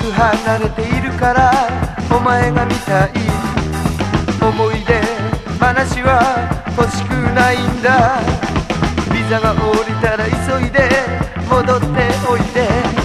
く離れているからお前が見たい思い出話は欲しくないんだ。ビザが下りたら急いで戻っておいで。